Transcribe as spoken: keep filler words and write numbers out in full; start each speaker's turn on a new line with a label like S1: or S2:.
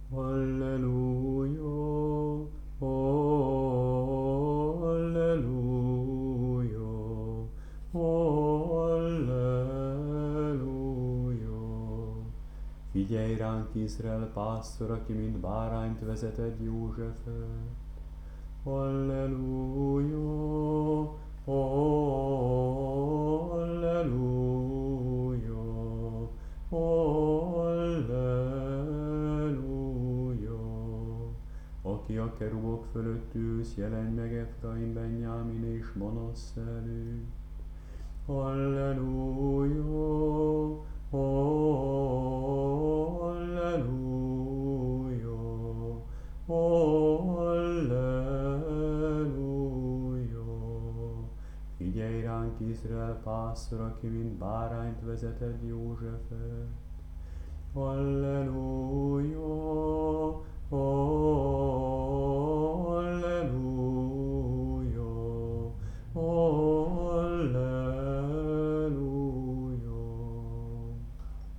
S1: Halleluja, halleluja, halleluja. Figyelj ránk, Izrael pásztor, aki mint bárányt vezeted Józsefet. Halleluja, halleluja, halleluja. Aki a kerubok fölött ülsz, jelenj meg Efraim, Benjámin és Manasse előtt. Halleluja, halleluja, halleluja. Figyelj ránk, Izrael pásztor, aki mint bárányt vezeted Józsefet. Halleluja,